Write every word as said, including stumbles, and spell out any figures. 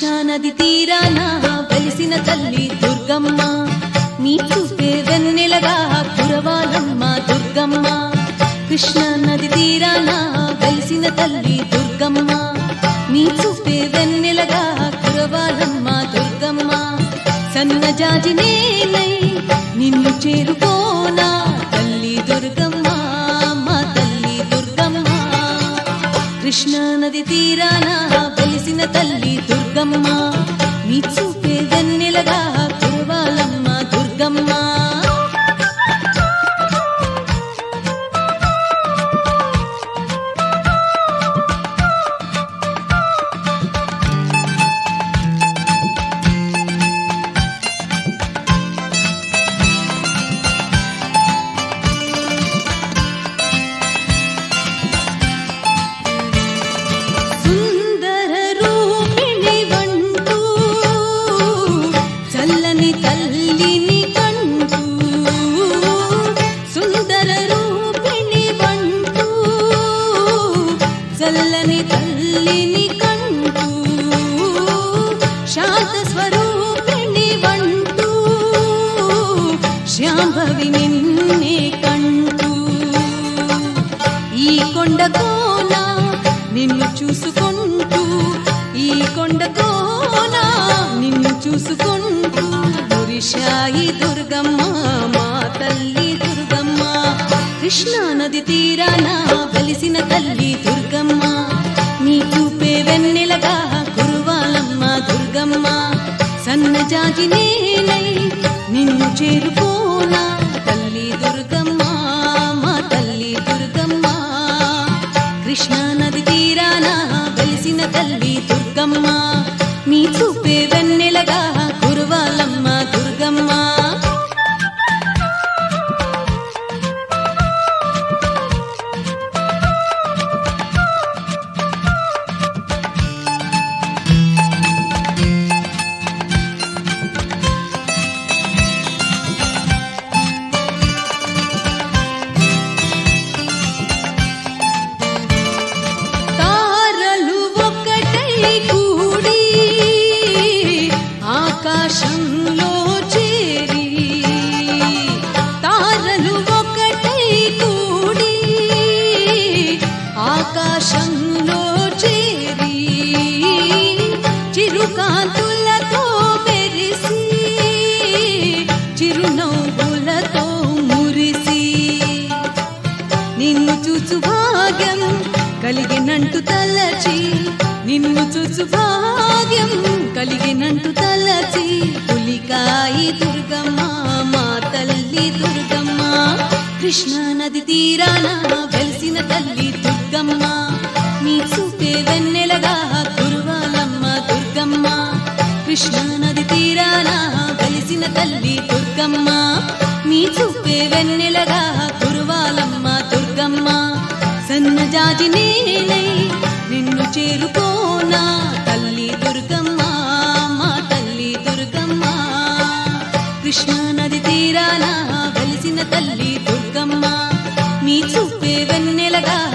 కృష్ణా నది తీరాన వెలిసిన తల్లి దుర్గమ్మ, నీ చూపే వెన్నెలగా కురవాలమ్మ దుర్గమ్మ. కృష్ణా నది తీరాన వెలిసిన తల్లి దుర్గమ్మ, నీ చూపే వెన్నెలగా కురవాలమ్మ దుర్గమ్మ. సన్నజాజి నేనై నిన్ను చేరుకోనా తల్లి దుర్గమ్మ, మా తల్లి దుర్గమ్మ. కృష్ణా నది తీరాన వెలిసిన తల్లి దుర్గమ్మ, నీ చూపే వెన్నెలగా కురవాలమ్మ దుర్గమ్మ. చల్లని తల్లిని కంటూ శాంత స్వరూపిణి వంటూ శాంభవి నిన్నే కంటూ ఈ కొండ కోన నిన్ను చూసుకుంటూ, ఈ కొండ కోన నిన్ను చూసుకుంటూ మురిశాయి దుర్గమ్మ, మా తల్లి దుర్గమ్మ. కృష్ణా నది తీరాన వెలిసిన తల్లి దుర్గమ్మ, నీ చూపే వెన్నెలగా కురవాలమ్మ దుర్గమ్మ. సన్నజాజి నేనై నిన్ను చేరుకోనా తల్లి దుర్గమ్మ, మా తల్లి దుర్గమ్మ. కృష్ణా నది తీరాన వెలిసిన తల్లి దుర్గమ్మ, నీ చూపే వెన్నెలగా కురవాలమ్మ దుర్గమ్మ. ఆకాశంలో చేరి తారలు ఒకటై కూడి, ఆకాశంలో చేరి చిరుకాంతులతో మెరిసి, చిరునవ్వులతో మురిసి నిన్ను చూచు భాగ్యం కలిగినంటు తలచి, నిన్ను చూచు భాగ్యం కలిగినంటు తలచి పులికాయి దుర్గమ్మ, మా తల్లి దుర్గమ్మ. కృష్ణా నది తీరాన వెలిసిన తల్లి దుర్గమ్మ, నీ చూపే వెన్నెలగా కురవాలమ్మ దుర్గమ్మ. కృష్ణా నది తీరాన వెలిసిన తల్లి దుర్గమ్మ, నీ చూపే వెన్నెలగా కురవాలమ్మ దుర్గమ్మ. సన్నజాజి నేనై నిన్ను చేరుకోనా తల్లి దుర్గమ్మ, మా తల్లి దుర్గమ్మ. కృష్ణా నది తీరాన వెలిసిన తల్లి దుర్గమ్మ, నీ చూపే వెన్నెలగా